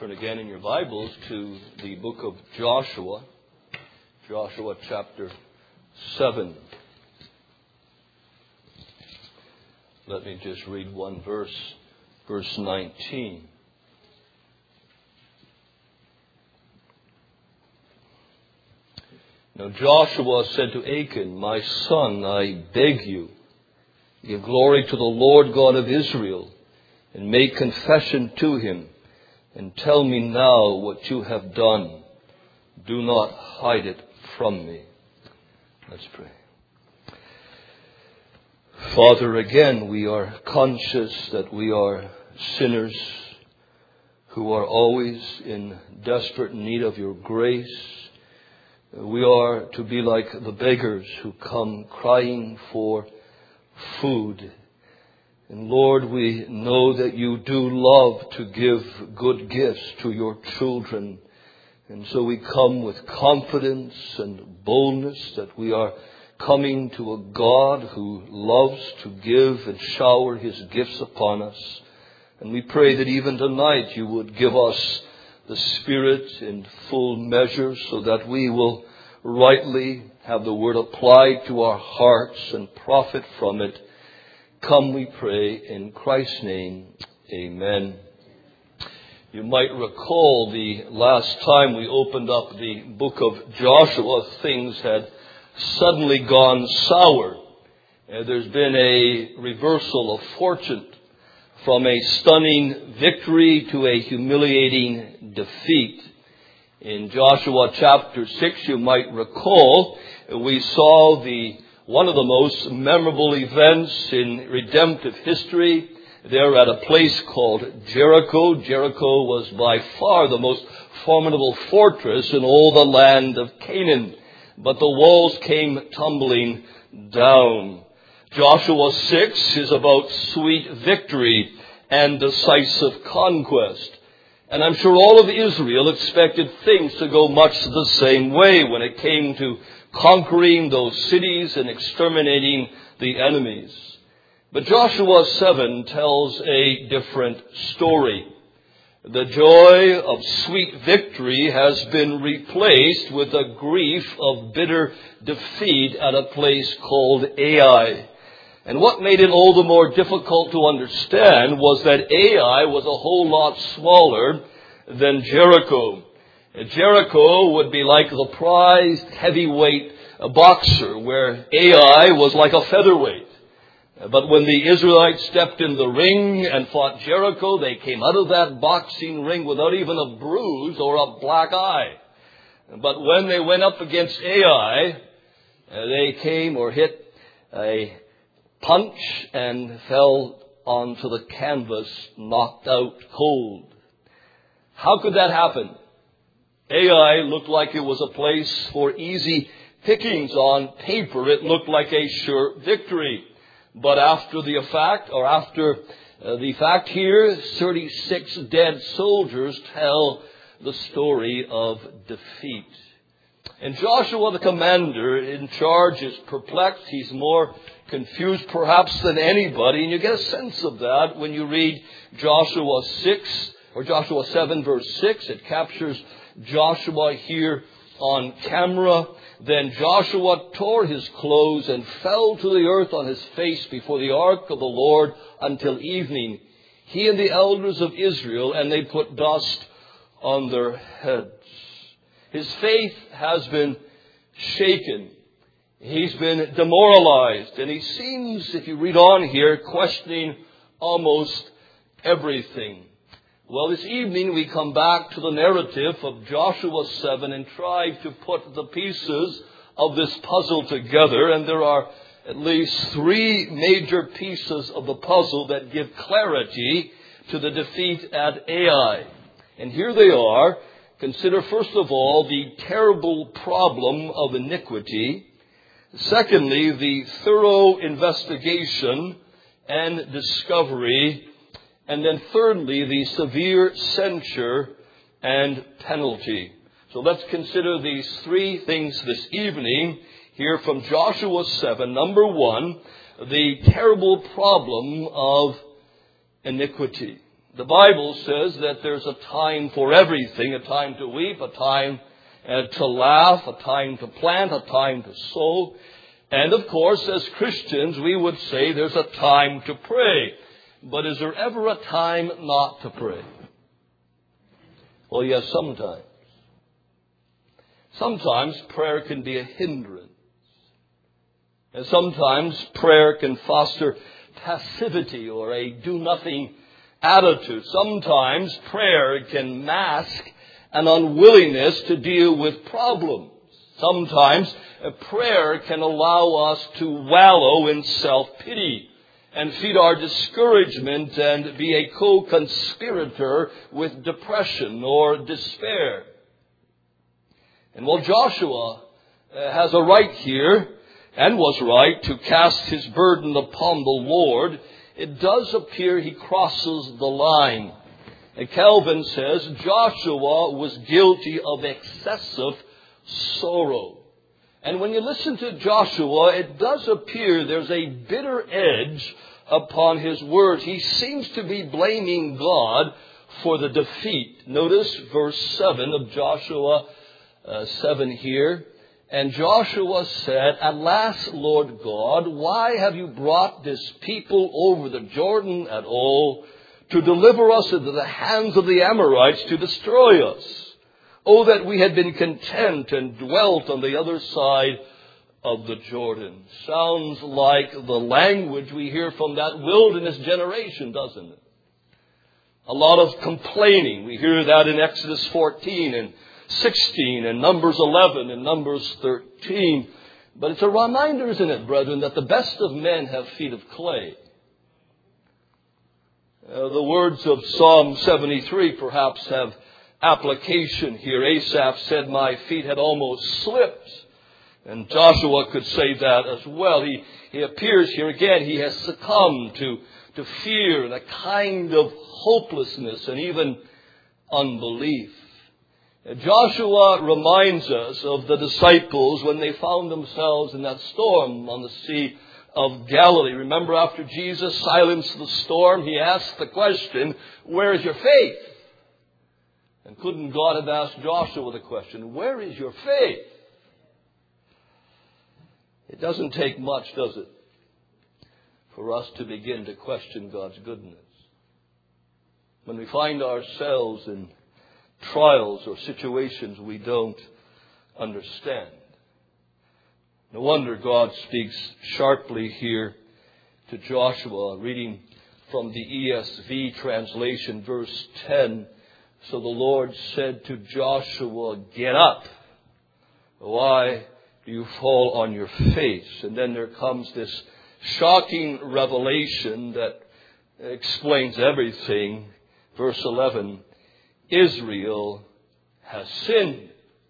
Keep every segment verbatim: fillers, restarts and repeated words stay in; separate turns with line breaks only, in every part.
Turn again in your Bibles to the book of Joshua, Joshua chapter seven. Let me just read one verse, verse nineteen. Now Joshua said to Achan, "My son, I beg you, give glory to the Lord God of Israel, and make confession to him, and tell me now what you have done. Do not hide it from me." Let's pray. Father, again, we are conscious that we are sinners who are always in desperate need of your grace. We are to be like the beggars who come crying for food. And Lord, we know that you do love to give good gifts to your children. And so we come with confidence and boldness that we are coming to a God who loves to give and shower his gifts upon us. And we pray that even tonight you would give us the Spirit in full measure so that we will rightly have the word applied to our hearts and profit from it. Come, we pray, in Christ's name. Amen. You might recall the last time we opened up the book of Joshua, things had suddenly gone sour. Uh, there's been a reversal of fortune from a stunning victory to a humiliating defeat. In Joshua chapter six, you might recall, we saw the one of the most memorable events in redemptive history there at a place called Jericho. Jericho was by far the most formidable fortress in all the land of Canaan. But the walls came tumbling down. Joshua six is about sweet victory and decisive conquest. And I'm sure all of Israel expected things to go much the same way when it came to conquering those cities and exterminating the enemies. But Joshua seven tells a different story. The joy of sweet victory has been replaced with the grief of bitter defeat at a place called Ai. And what made it all the more difficult to understand was that Ai was a whole lot smaller than Jericho. Jericho would be like the prized heavyweight boxer, where Ai was like a featherweight. But when the Israelites stepped in the ring and fought Jericho, they came out of that boxing ring without even a bruise or a black eye. But when they went up against Ai, they came or hit a punch and fell onto the canvas, knocked out cold. How could that happen? Ai looked like it was a place for easy pickings on paper. It looked like a sure victory. But after the fact, or after uh, the fact here, thirty-six dead soldiers tell the story of defeat. And Joshua, the commander in charge, is perplexed. He's more confused perhaps than anybody. And you get a sense of that when you read Joshua six, or Joshua seven verse six. It captures Joshua here on camera. Then Joshua tore his clothes and fell to the earth on his face before the ark of the Lord until evening, he and the elders of Israel, and they put dust on their heads. His faith has been shaken. He's been demoralized. And he seems, if you read on here, questioning almost everything. Well, this evening we come back to the narrative of Joshua seven and try to put the pieces of this puzzle together. And there are at least three major pieces of the puzzle that give clarity to the defeat at Ai. And here they are. Consider, first of all, the terrible problem of iniquity. Secondly, the thorough investigation and discovery. And then thirdly, the severe censure and penalty. So let's consider these three things this evening here from Joshua seven. Number one, the terrible problem of iniquity. The Bible says that there's a time for everything, a time to weep, a time uh, to laugh, a time to plant, a time to sow. And of course, as Christians, we would say there's a time to pray. But is there ever a time not to pray? Well, yes, sometimes. Sometimes prayer can be a hindrance. And sometimes prayer can foster passivity or a do-nothing attitude. Sometimes prayer can mask an unwillingness to deal with problems. Sometimes a prayer can allow us to wallow in self-pity and feed our discouragement and be a co-conspirator with depression or despair. And while Joshua has a right here, and was right, to cast his burden upon the Lord, it does appear he crosses the line. And Calvin says Joshua was guilty of excessive sorrow. And when you listen to Joshua, it does appear there's a bitter edge upon his words. He seems to be blaming God for the defeat. Notice verse seven of Joshua uh, seven here. And Joshua said, "At last, Lord God, why have you brought this people over the Jordan at all to deliver us into the hands of the Amorites to destroy us? Oh, that we had been content and dwelt on the other side of the Jordan." Sounds like the language we hear from that wilderness generation, doesn't it? A lot of complaining. We hear that in Exodus fourteen and sixteen and Numbers eleven and Numbers thirteen. But it's a reminder, isn't it, brethren, that the best of men have feet of clay. Uh, the words of Psalm seventy-three perhaps have application here. Asaph said, "My feet had almost slipped." And Joshua could say that as well. He, he appears here again, he has succumbed to, to fear and a kind of hopelessness and even unbelief. Joshua reminds us of the disciples when they found themselves in that storm on the Sea of Galilee. Remember, after Jesus silenced the storm, he asked the question, "Where is your faith?" And couldn't God have asked Joshua the question, "Where is your faith?" It doesn't take much, does it, for us to begin to question God's goodness. When we find ourselves in trials or situations we don't understand. No wonder God speaks sharply here to Joshua, reading from the E S V translation, verse ten. "So the Lord said to Joshua, 'Get up. Why do you fall on your face?'" And then there comes this shocking revelation that explains everything. Verse eleven, "Israel has sinned."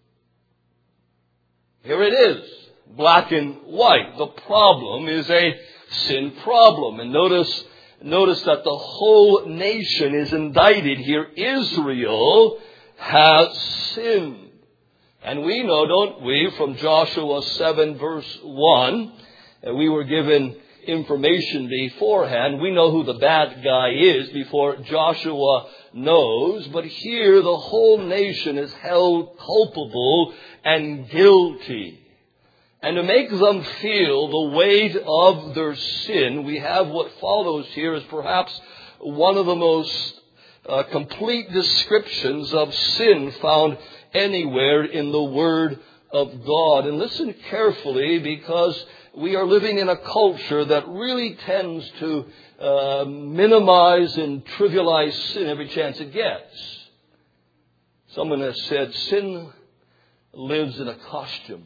Here it is, black and white. The problem is a sin problem. And notice, notice that the whole nation is indicted here. Israel has sinned. And we know, don't we, from Joshua seven verse one, and we were given information beforehand. We know who the bad guy is before Joshua knows. But here the whole nation is held culpable and guilty. And to make them feel the weight of their sin, we have what follows here is perhaps one of the most uh, complete descriptions of sin found anywhere in the Word of God. And listen carefully, because we are living in a culture that really tends to uh, minimize and trivialize sin every chance it gets. Someone has said, sin lives in a costume.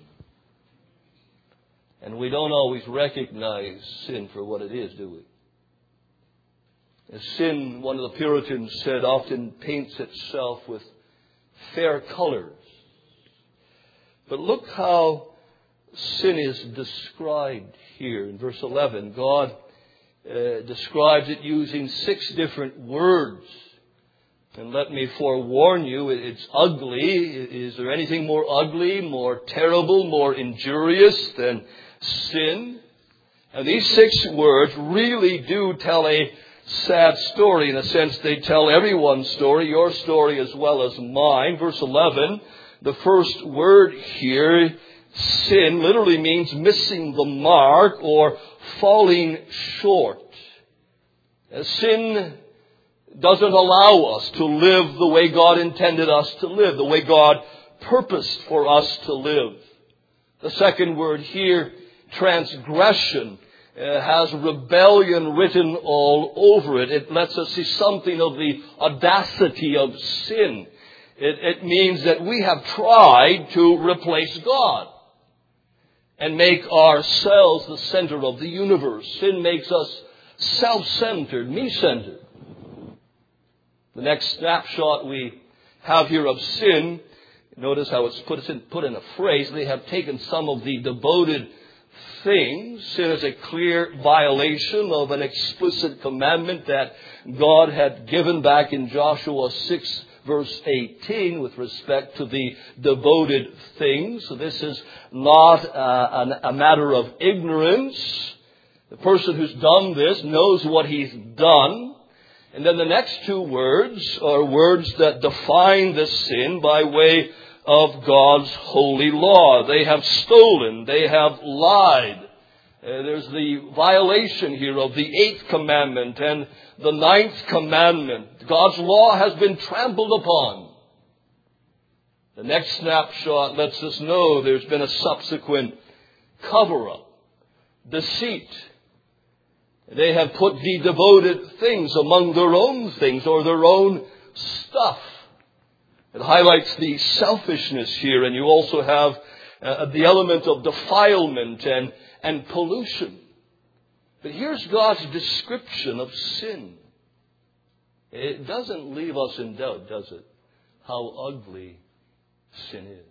And we don't always recognize sin for what it is, do we? As sin, one of the Puritans said, often paints itself with fair colors. But look how sin is described here. In verse eleven, God uh, describes it using six different words. And let me forewarn you, it's ugly. Is there anything more ugly, more terrible, more injurious than sin? And these six words really do tell a sad story. In a sense, they tell everyone's story, your story as well as mine. Verse eleven, the first word here, sin, literally means missing the mark or falling short. Sin doesn't allow us to live the way God intended us to live, the way God purposed for us to live. The second word here, transgression, uh, has rebellion written all over it. It lets us see something of the audacity of sin. It, it means that we have tried to replace God and make ourselves the center of the universe. Sin makes us self-centered, me-centered. The next snapshot we have here of sin, notice how it's put in, put in a phrase. They have taken some of the devoted things. Sin is a clear violation of an explicit commandment that God had given back in Joshua six, verse eighteen, with respect to the devoted things. So this is not uh, a matter of ignorance. The person who's done this knows what he's done. And then the next two words are words that define this sin by way of God's holy law. They have stolen. They have lied. Uh, there's the violation here of the eighth commandment and the ninth commandment. God's law has been trampled upon. The next snapshot lets us know there's been a subsequent cover-up, deceit. They have put the devoted things among their own things or their own stuff. It highlights the selfishness here, and you also have uh, the element of defilement and, and pollution. But here's God's description of sin. It doesn't leave us in doubt, does it? How ugly sin is.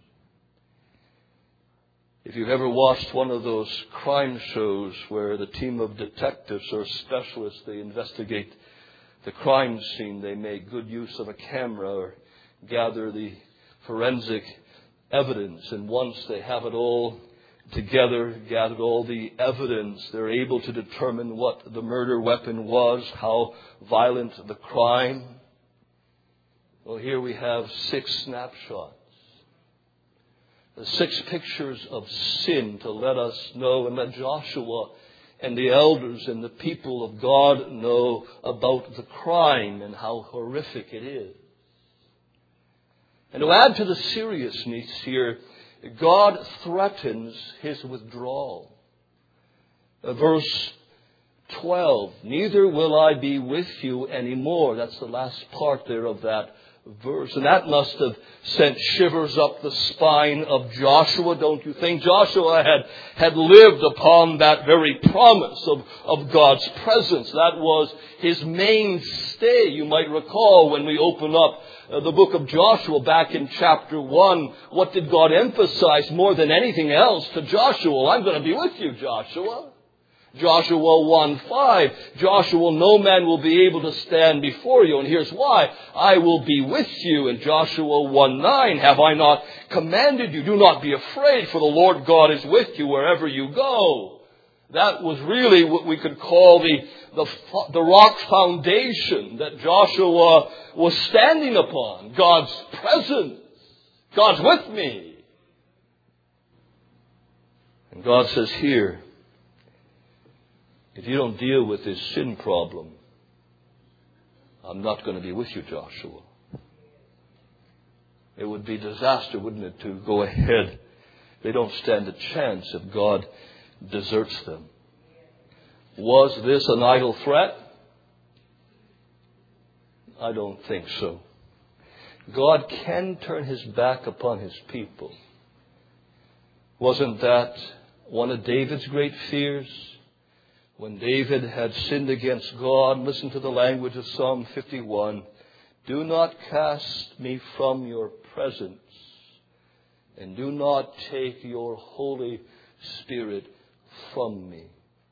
If you've ever watched one of those crime shows where the team of detectives or specialists, they investigate the crime scene, they make good use of a camera or gather the forensic evidence. And once they have it all together, gathered all the evidence, they're able to determine what the murder weapon was, how violent the crime. Well, here we have six snapshots. The six pictures of sin to let us know and let Joshua and the elders and the people of God know about the crime and how horrific it is. And to add to the seriousness here, God threatens his withdrawal. Uh, verse twelve, neither will I be with you anymore. That's the last part there of that verse. And that must have sent shivers up the spine of Joshua, don't you think? Joshua had, had lived upon that very promise of, of God's presence. That was his mainstay. You might recall when we open up uh, the book of Joshua back in chapter one, what did God emphasize more than anything else to Joshua? I'm going to be with you, Joshua. Joshua one five, Joshua, no man will be able to stand before you. And here's why. I will be with you. And Joshua one nine, have I not commanded you? Do not be afraid, for the Lord God is with you wherever you go. That was really what we could call the, the, the rock foundation that Joshua was standing upon. God's presence. God's with me. And God says here, if you don't deal with this sin problem, I'm not going to be with you, Joshua. It would be disaster, wouldn't it, to go ahead. They don't stand a chance if God deserts them. Was this an idle threat? I don't think so. God can turn his back upon his people. Wasn't that one of David's great fears? When David had sinned against God, listen to the language of Psalm fifty-one. Do not cast me from your presence, and do not take your Holy Spirit from me.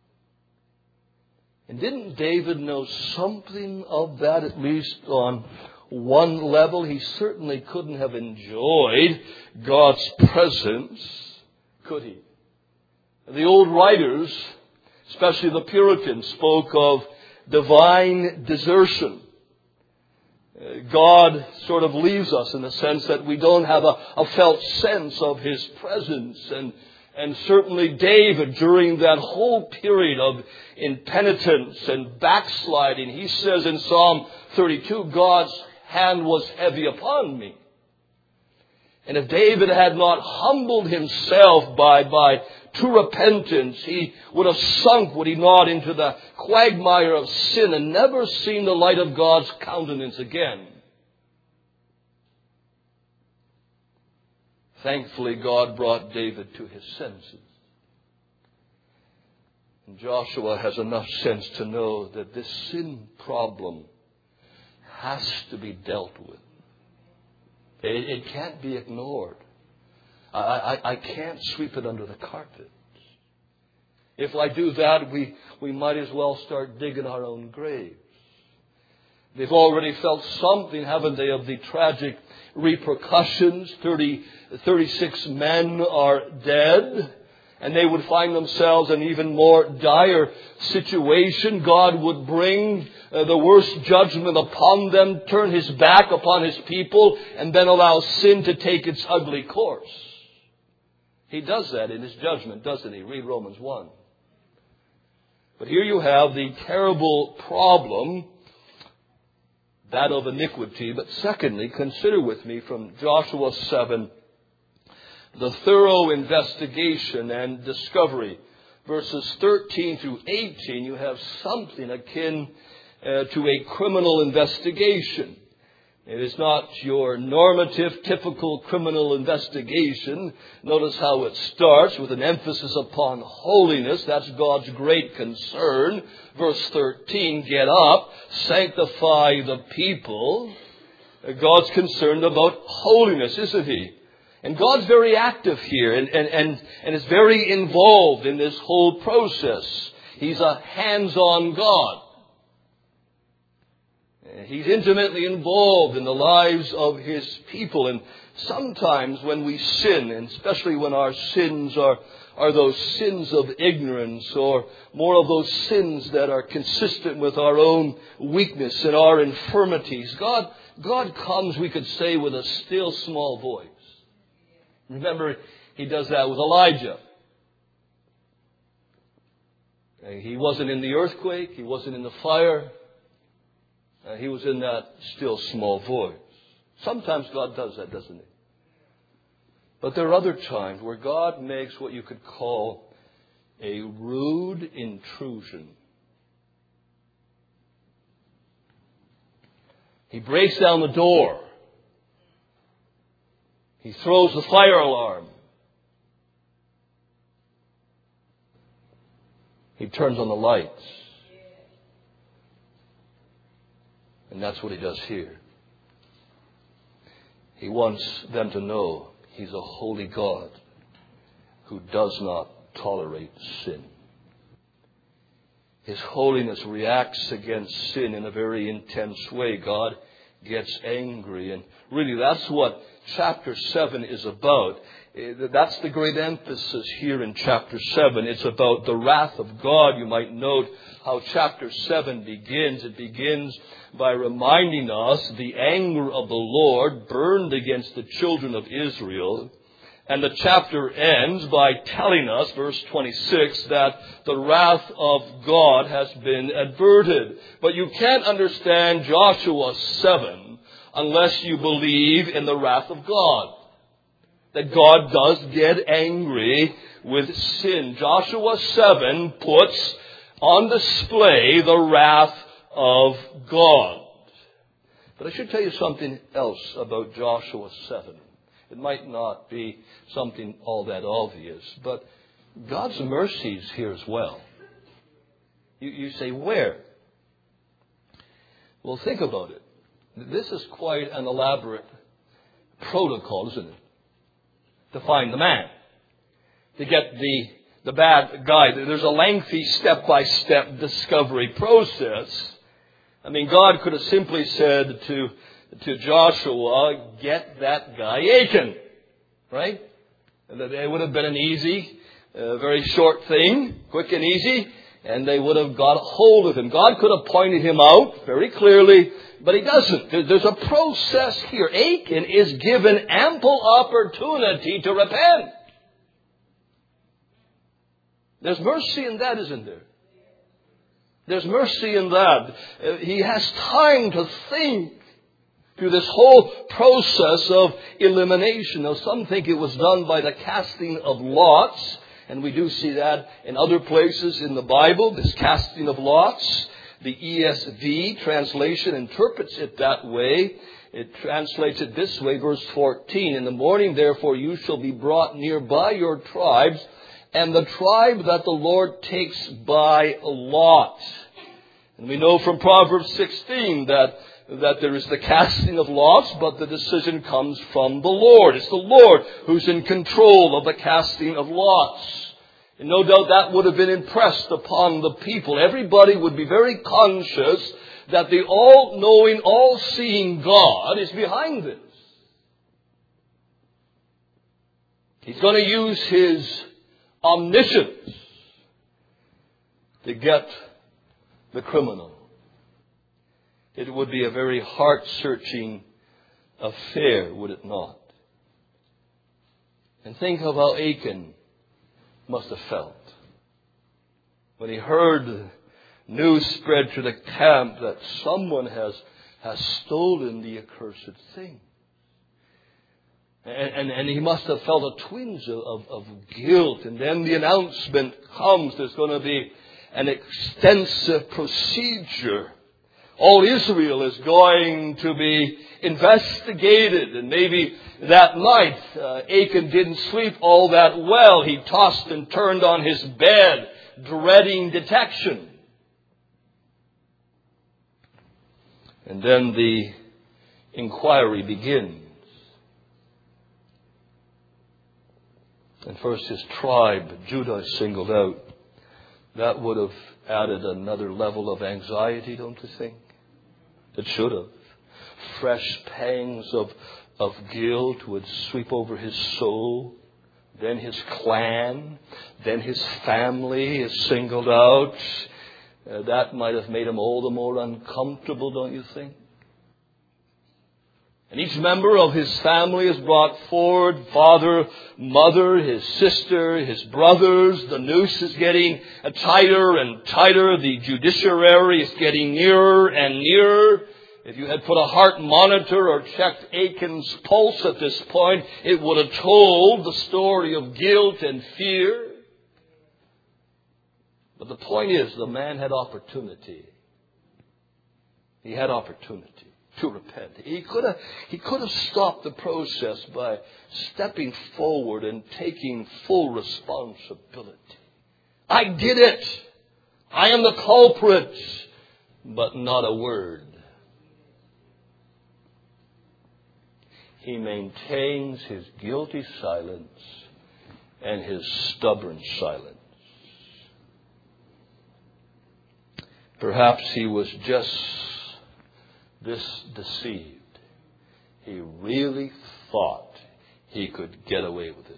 And didn't David know something of that, at least on one level? He certainly couldn't have enjoyed God's presence, could he? The old writers, especially the Puritans, spoke of divine desertion. God sort of leaves us in the sense that we don't have a, a felt sense of His presence. And, and certainly David, during that whole period of impenitence and backsliding, he says in Psalm thirty-two, God's hand was heavy upon me. And if David had not humbled himself by, by true repentance, he would have sunk, would he not, into the quagmire of sin and never seen the light of God's countenance again. Thankfully, God brought David to his senses. And Joshua has enough sense to know that this sin problem has to be dealt with. It, it can't be ignored. I, I, I can't sweep it under the carpet. If I do that, we, we might as well start digging our own graves. They've already felt something, haven't they, of the tragic repercussions. Thirty, thirty-six men are dead. And they would find themselves in an even more dire situation. God would bring uh, the worst judgment upon them, turn His back upon His people, and then allow sin to take its ugly course. He does that in His judgment, doesn't He? Read Romans one. But here you have the terrible problem, that of iniquity. But secondly, consider with me from Joshua seven, the thorough investigation and discovery. Verses thirteen through eighteen, you have something akin uh, to a criminal investigation. It is not your normative, typical criminal investigation. Notice how it starts with an emphasis upon holiness. That's God's great concern. Verse thirteen, get up, sanctify the people. God's concerned about holiness, isn't He? And God's very active here and, and, and, and is very involved in this whole process. He's a hands-on God. He's intimately involved in the lives of His people. And sometimes when we sin, and especially when our sins are, are those sins of ignorance or more of those sins that are consistent with our own weakness and our infirmities, God, God comes, we could say, with a still small voice. Remember, He does that with Elijah. He wasn't in the earthquake. He wasn't in the fire. Uh, he was in that still small voice. Sometimes God does that, doesn't He? But there are other times where God makes what you could call a rude intrusion. He breaks down the door. He throws the fire alarm. He turns on the lights. And that's what He does here. He wants them to know He's a holy God who does not tolerate sin. His holiness reacts against sin in a very intense way. God gets angry. And really that's what chapter seven is about. That's the great emphasis here in chapter seven. It's about the wrath of God. You might note how chapter seven begins. It begins by reminding us the anger of the Lord burned against the children of Israel. And the chapter ends by telling us, verse twenty-six, that the wrath of God has been averted. But you can't understand Joshua seven unless you believe in the wrath of God. That God does get angry with sin. Joshua seven puts on display the wrath of God. But I should tell you something else about Joshua seven. It might not be something all that obvious, but God's mercy is here as well. You, you say, where? Well, think about it. This is quite an elaborate protocol, isn't it? To find the man. To get the, the bad guy. There's a lengthy step-by-step discovery process. I mean, God could have simply said to, to Joshua, get that guy Achan. Right? And it would have been an easy, uh, very short thing, quick and easy. and they would have got hold of him. God could have pointed him out very clearly, but he doesn't. There's a process here. Achan is given ample opportunity to repent. There's mercy in that, isn't there? There's mercy in that. He has time to think through this whole process of elimination. Now, some think it was done by the casting of lots, and we do see that in other places in the Bible, this casting of lots. The E S V translation interprets it that way. It translates it this way, verse fourteen. In the morning, therefore, you shall be brought near by your tribes, and the tribe that the Lord takes by lot. And we know from Proverbs sixteen that, that there is the casting of lots, but the decision comes from the Lord. It's the Lord who's in control of the casting of lots. And no doubt that would have been impressed upon the people. Everybody would be very conscious that the all-knowing, all-seeing God is behind this. He's going to use His omniscience to get the criminal. It would be a very heart-searching affair, would it not? And think of how Achan must have felt when he heard news spread through the camp that someone has, has stolen the accursed thing. And, and, and he must have felt a twinge of, of, of guilt. And then the announcement comes. There's going to be an extensive procedure. All Israel is going to be investigated. And maybe that night, uh, Achan didn't sleep all that well. He tossed and turned on his bed, dreading detection. And then the inquiry begins. And first his tribe, Judah, is singled out. That would have added another level of anxiety, don't you think? It should have. Fresh pangs of, of guilt would sweep over his soul. Then his clan. Then his family is singled out. Uh, that might have made him all the more uncomfortable, don't you think? And each member of his family is brought forward. Father, mother, his sister, his brothers. The noose is getting tighter and tighter. The judiciary is getting nearer and nearer. If you had put a heart monitor or checked Achan's pulse at this point, it would have told the story of guilt and fear. But the point is, the man had opportunity. He had opportunity to repent. He could have, he could have stopped the process by stepping forward and taking full responsibility. I did it. I am the culprit. But not a word. He maintains his guilty silence and his stubborn silence. Perhaps he was just this deceived. He really thought he could get away with it.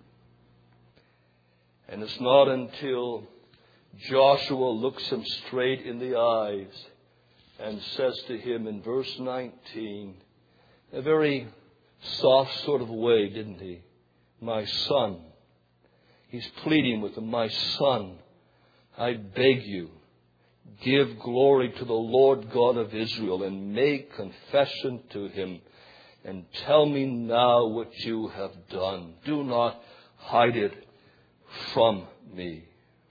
And it's not until Joshua looks him straight in the eyes and says to him in verse nineteen, a very soft sort of way, didn't he? My son. He's pleading with him, my son, I beg you, give glory to the Lord God of Israel and make confession to Him and tell me now what you have done. Do not hide it from me.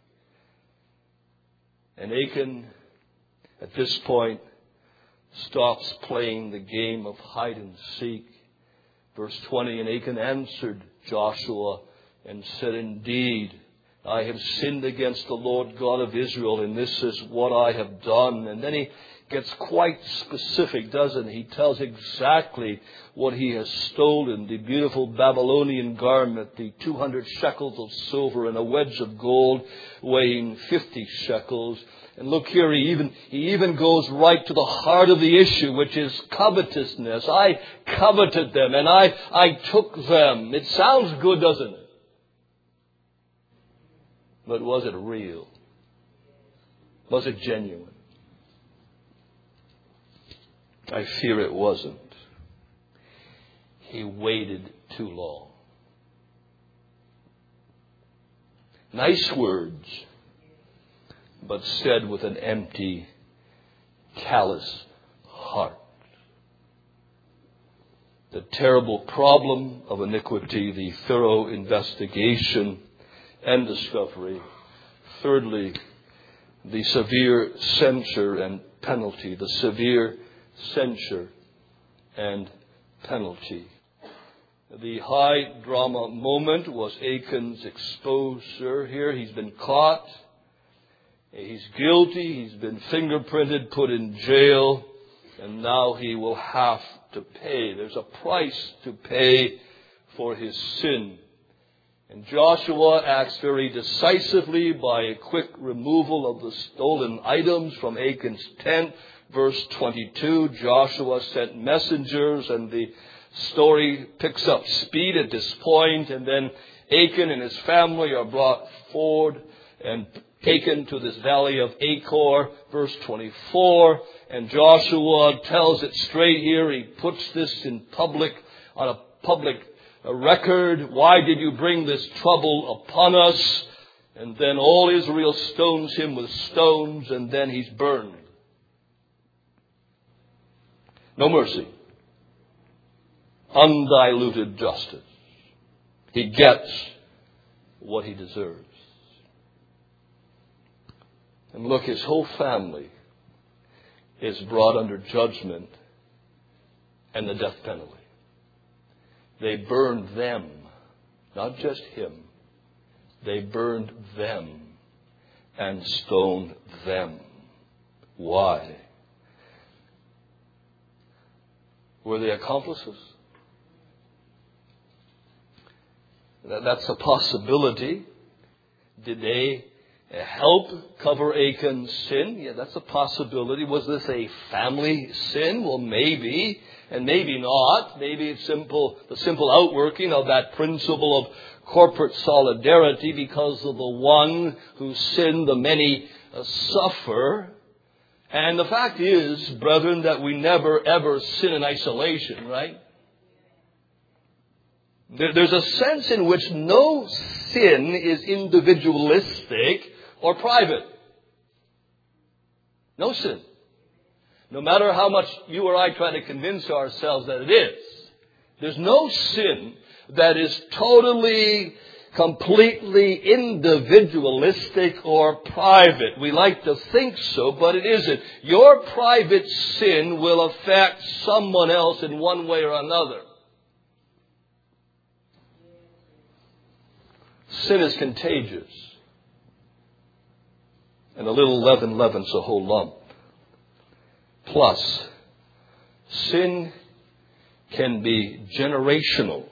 And Achan, at this point, stops playing the game of hide and seek. Verse twenty, and Achan answered Joshua and said, indeed, I have sinned against the Lord God of Israel, and this is what I have done. And then he gets quite specific, doesn't he? He tells exactly what he has stolen. The beautiful Babylonian garment, the two hundred shekels of silver, and a wedge of gold weighing fifty shekels. And look here, he even, he even goes right to the heart of the issue, which is covetousness. I coveted them, and I, I took them. It sounds good, doesn't it? But was it real? Was it genuine? I fear it wasn't. He waited too long. Nice words, but said with an empty, callous heart. The terrible problem of iniquity, the thorough investigation and discovery. Thirdly, the severe censure and penalty. The severe censure and penalty. The high drama moment was Achan's exposure here. He's been caught. He's guilty. He's been fingerprinted, put in jail. And now he will have to pay. There's a price to pay for his sin. And Joshua acts very decisively by a quick removal of the stolen items from Achan's tent. Verse twenty-two, Joshua sent messengers, and the story picks up speed at this point, and then Achan and his family are brought forward and taken to this valley of Achor, verse twenty-four, and Joshua tells it straight here. He puts this in public, on a public record. Why did you bring this trouble upon us? And then all Israel stones him with stones, and then he's burned. No mercy. Undiluted justice. He gets what he deserves. And look, his whole family is brought under judgment and the death penalty. They burned them, not just him. They burned them and stoned them. Why? Were they accomplices? That's a possibility. Did they help cover Achan's sin? Yeah, that's a possibility. Was this a family sin? Well, maybe, and maybe not. Maybe it's simple, the simple outworking of that principle of corporate solidarity. Because of the one who sinned, the many uh, suffer. And the fact is, brethren, that we never ever sin in isolation, right? There's a sense in which no sin is individualistic or private. No sin. No matter how much you or I try to convince ourselves that it is. There's no sin that is totally, completely individualistic or private. We like to think so, but it isn't. Your private sin will affect someone else in one way or another. Sin is contagious. And a little leaven leavens a whole lump. Plus, sin can be generational,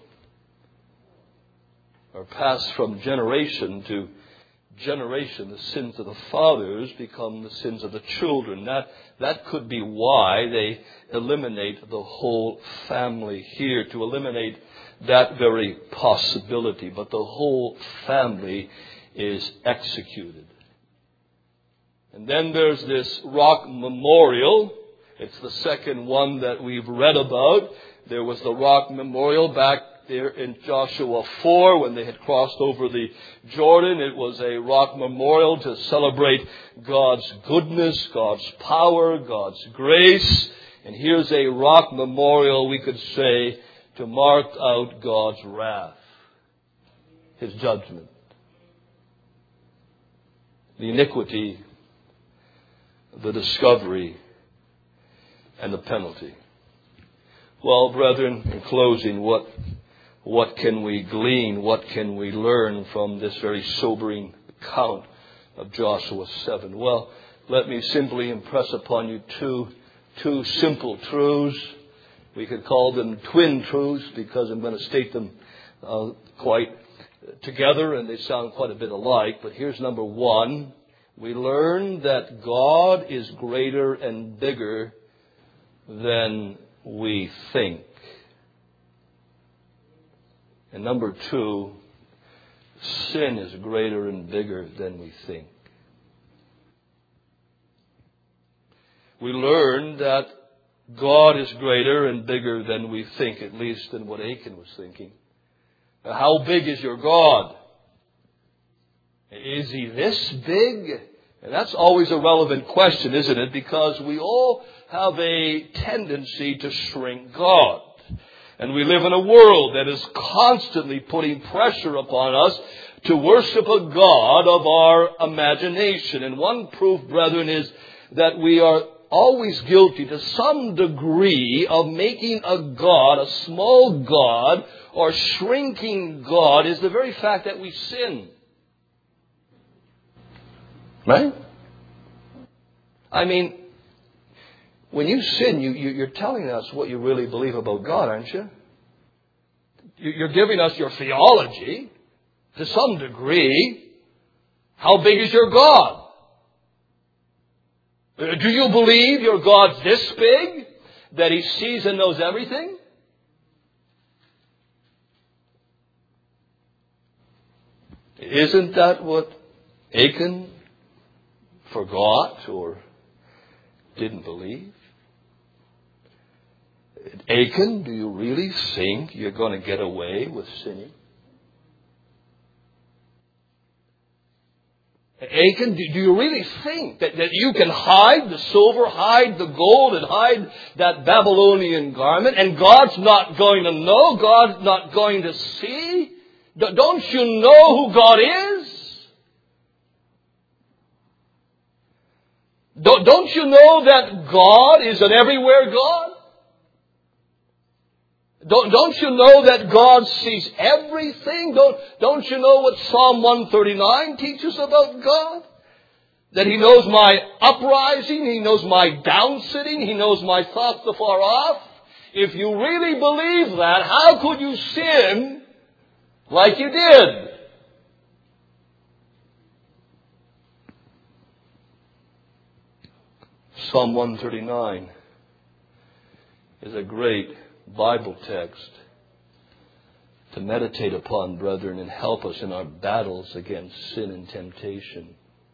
or pass from generation to generation. The sins of the fathers become the sins of the children. That, that could be why they eliminate the whole family here, to eliminate that very possibility. But the whole family is executed. And then there's this rock memorial. It's the second one that we've read about. There was the rock memorial back there in Joshua four when they had crossed over the Jordan. It was a rock memorial to celebrate God's goodness, God's power, God's grace. And here's a rock memorial, we could say, to mark out God's wrath, His judgment, the iniquity, the discovery, and the penalty. Well, brethren, in closing, what what can we glean? What can we learn from this very sobering account of Joshua seven? Well, let me simply impress upon you two two simple truths. We could call them twin truths because I'm going to state them uh, quite together, and they sound quite a bit alike. But here's number one. We learn that God is greater and bigger than we think. And number two, sin is greater and bigger than we think. we learned that God is greater and bigger than we think, at least than what Achan was thinking. How big is your God? Is he this big? And that's always a relevant question, isn't it? Because we all have a tendency to shrink God. And we live in a world that is constantly putting pressure upon us to worship a God of our imagination. And one proof, brethren, is that we are always guilty to some degree of making a God, a small God, or shrinking God, is the very fact that we sin. Right? I mean, when you sin, you, you, you're telling us what you really believe about God, aren't you? You're giving us your theology to some degree. How big is your God? Do you believe your God's this big, that He sees and knows everything? Isn't that what Achan forgot or didn't believe? Achan, do you really think you're going to get away with sinning? Achan, do you really think that, that you can hide the silver, hide the gold, and hide that Babylonian garment, and God's not going to know, God's not going to see? Don't you know who God is? Don't you know that God is an everywhere God? Don't, don't you know that God sees everything? Don't, don't you know what Psalm one thirty-nine teaches about God? That He knows my uprising, He knows my downsitting, He knows my thoughts afar off. If you really believe that, how could you sin like you did? Psalm one thirty-nine is a great Bible text to meditate upon, brethren, and help us in our battles against sin and temptation.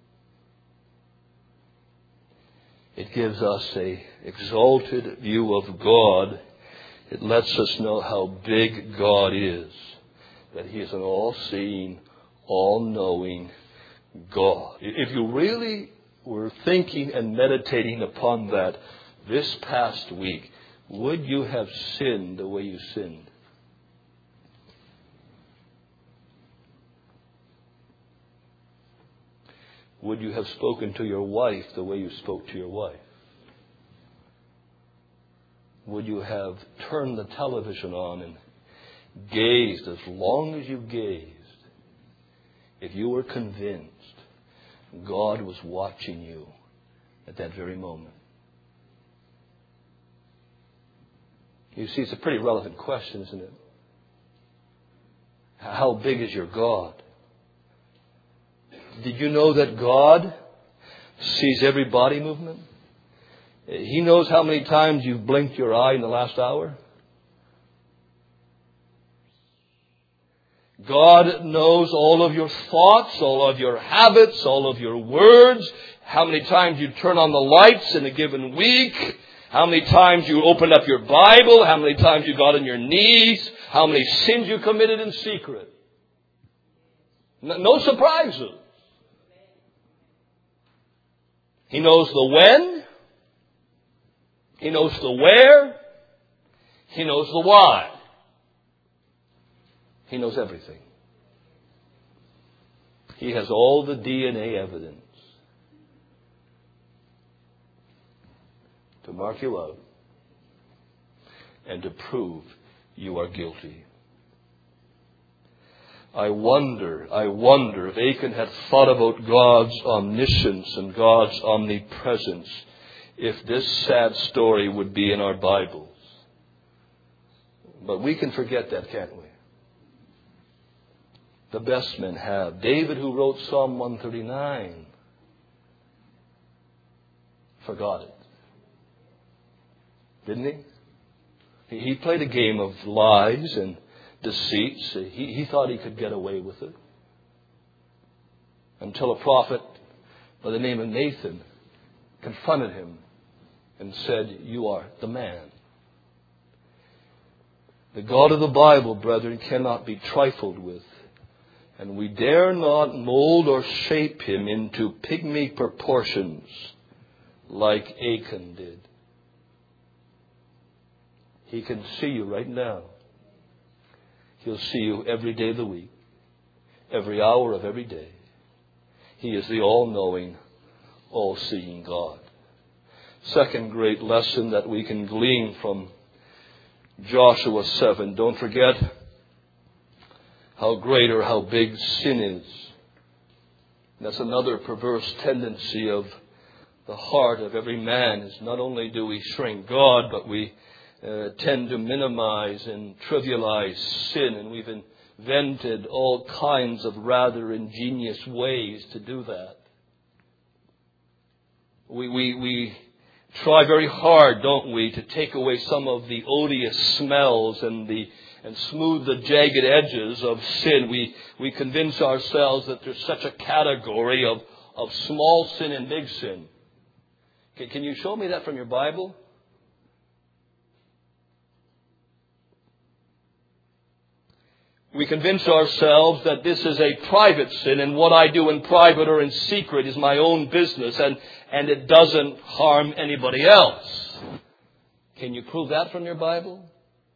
It gives us an exalted view of God. It lets us know how big God is, that He is an all-seeing, all-knowing God. If you really were thinking and meditating upon that this past week, would you have sinned the way you sinned? Would you have spoken to your wife the way you spoke to your wife? Would you have turned the television on and gazed as long as you gazed if you were convinced God was watching you at that very moment? You see, it's a pretty relevant question, isn't it? How big is your God? Did you know that God sees every body movement? He knows how many times you've blinked your eye in the last hour. God knows all of your thoughts, all of your habits, all of your words, how many times you turn on the lights in a given week, how many times you opened up your Bible, how many times you got on your knees, how many sins you committed in secret. No surprises. He knows the when. He knows the where. He knows the why. He knows everything. He has all the D N A evidence to mark you out and to prove you are guilty. I wonder, I wonder if Achan had thought about God's omniscience and God's omnipresence, if this sad story would be in our Bibles. But we can forget that, can't we? The best men have. David, who wrote Psalm one thirty-nine, forgot it. Didn't he? He played a game of lies and deceits. He, he thought he could get away with it. Until a prophet by the name of Nathan confronted him and said, "You are the man." The God of the Bible, brethren, cannot be trifled with. And we dare not mold or shape him into pygmy proportions like Achan did. He can see you right now. He'll see you every day of the week, every hour of every day. He is the all-knowing, all-seeing God. Second great lesson that we can glean from Joshua seven. Don't forget how great or how big sin is. That's another perverse tendency of the heart of every man, is not only do we shrink God, but we uh, tend to minimize and trivialize sin. And we've invented all kinds of rather ingenious ways to do that. We, we, we try very hard, don't we, to take away some of the odious smells and the and smooth the jagged edges of sin. We we convince ourselves that there's such a category of, of small sin and big sin. Can, can you show me that from your Bible? We convince ourselves that this is a private sin, and what I do in private or in secret is my own business, and, and it doesn't harm anybody else. Can you prove that from your Bible?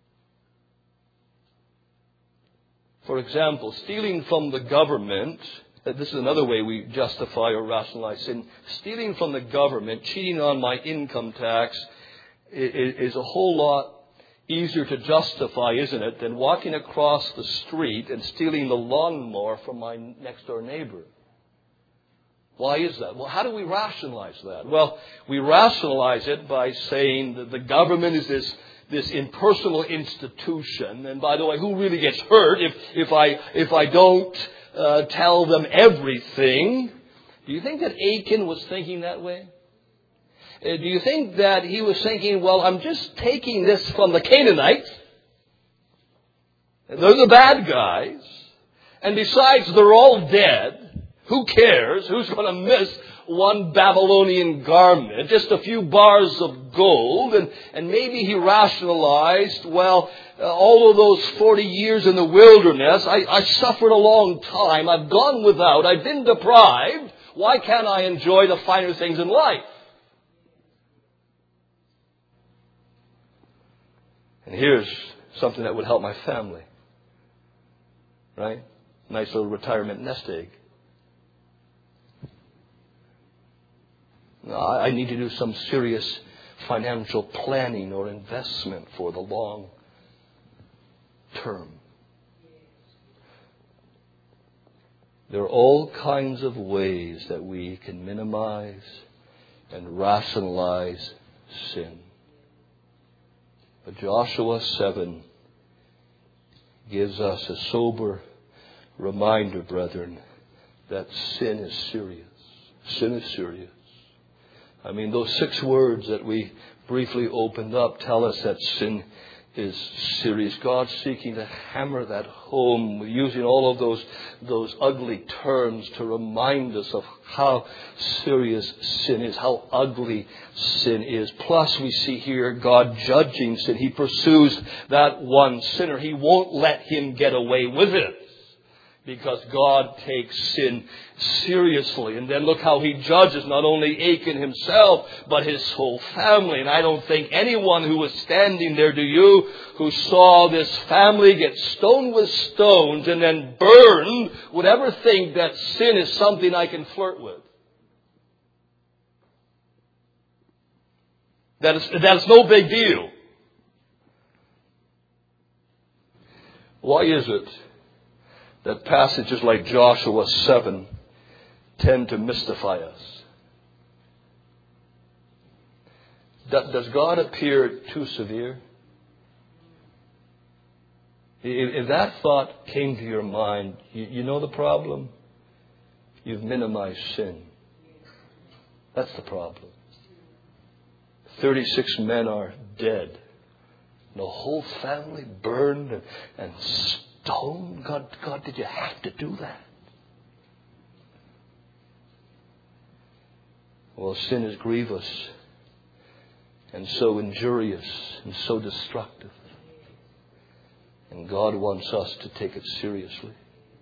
For example, stealing from the government, this is another way we justify or rationalize sin. Stealing from the government, cheating on my income tax, is a whole lot easier to justify, isn't it, than walking across the street and stealing the lawnmower from my next door neighbor. Why is that? Well, how do we rationalize that? Well, we rationalize it by saying that the government is this this impersonal institution. And by the way, who really gets hurt if if I if I don't uh, tell them everything? Do you think that Achan was thinking that way? Uh, do you think that he was thinking, well, I'm just taking this from the Canaanites. They're the bad guys. And besides, they're all dead. Who cares? Who's going to miss one Babylonian garment? Just a few bars of gold. And, and maybe he rationalized, well, uh, all of those forty years in the wilderness, I, I suffered a long time. I've gone without. I've been deprived. Why can't I enjoy the finer things in life? And here's something that would help my family. Right? Nice little retirement nest egg. No, I need to do some serious financial planning or investment for the long term. There are all kinds of ways that we can minimize and rationalize sin. But Joshua seven gives us a sober reminder, brethren, that sin is serious. Sin is serious. I mean, those six words that we briefly opened up tell us that sin is serious. God's seeking to hammer that home, using all of those those ugly terms to remind us of how serious sin is, how ugly sin is. Plus, we see here God judging sin. He pursues that one sinner. He won't let him get away with it, because God takes sin seriously. And then look how he judges not only Achan himself, but his whole family. And I don't think anyone who was standing there, do you, who saw this family get stoned with stones and then burned, would ever think that sin is something I can flirt with. That is, that's no big deal. Why is it that passages like Joshua seven tend to mystify us? Does God appear too severe? If that thought came to your mind, you know the problem? You've minimized sin. That's the problem. thirty-six men are dead. The whole family burned and, and stoned. God, God, did you have to do that? Well, sin is grievous. and so injurious and so destructive. And God wants us to take it seriously.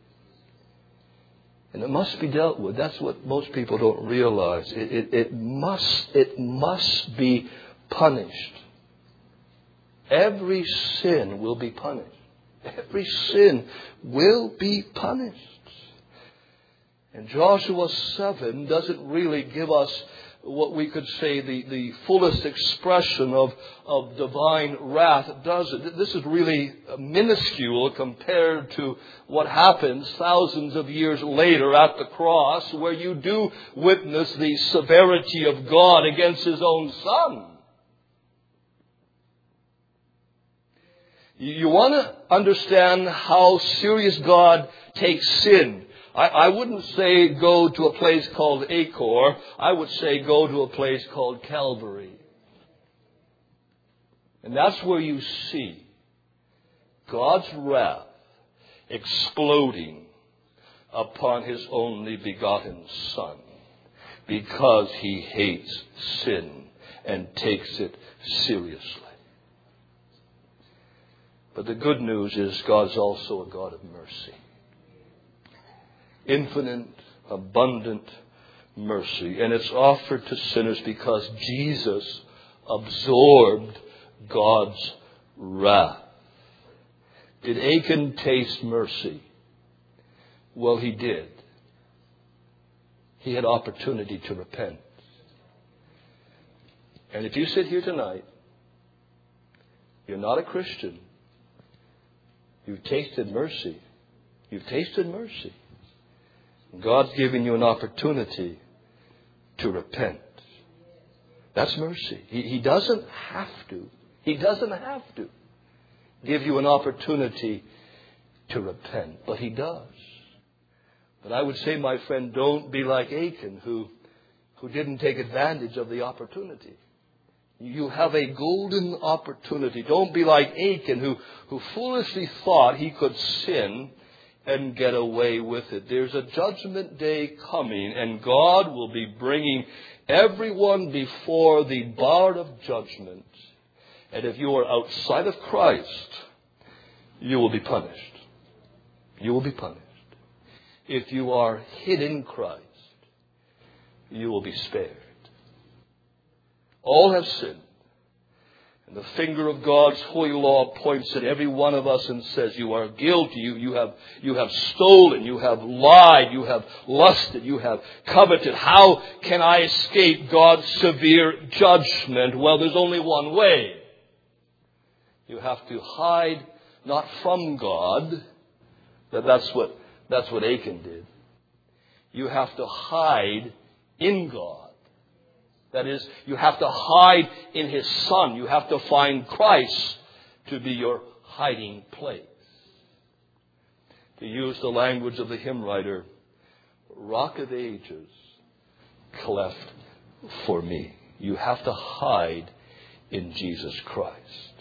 And it must be dealt with. That's what most people don't realize. It, it, it must, it must be punished. Every sin will be punished. Every sin will be punished. And Joshua seven doesn't really give us what we could say the, the fullest expression of, of divine wrath, does it? This is really minuscule compared to what happens thousands of years later at the cross, where you do witness the severity of God against His own Son. You want to understand how serious God takes sin. I, I wouldn't say go to a place called Acre. I would say go to a place called Calvary. And that's where you see God's wrath exploding upon His only begotten Son, because He hates sin and takes it seriously. But the good news is God's also a God of mercy. Infinite, abundant mercy. And it's offered to sinners because Jesus absorbed God's wrath. Did Achan taste mercy? Well, he did. He had opportunity to repent. And if you sit here tonight, you're not a Christian. You've tasted mercy. You've tasted mercy. God's given you an opportunity to repent. That's mercy. He, he doesn't have to. He doesn't have to give you an opportunity to repent. But He does. But I would say, my friend, don't be like Achan, who, who didn't take advantage of the opportunity. You have a golden opportunity. Don't be like Achan, who, who foolishly thought he could sin and get away with it. There's a judgment day coming, and God will be bringing everyone before the bar of judgment. And if you are outside of Christ, you will be punished. You will be punished. If you are hid in Christ, you will be spared. All have sinned. And the finger of God's holy law points at every one of us and says, you are guilty. You, you have, you have stolen. You have lied. You have lusted. You have coveted. How can I escape God's severe judgment? Well, there's only one way. You have to hide not from God. That that's what, that's what Achan did. You have to hide in God. That is, you have to hide in His Son. You have to find Christ to be your hiding place. To use the language of the hymn writer, Rock of Ages, cleft for me. You have to hide in Jesus Christ.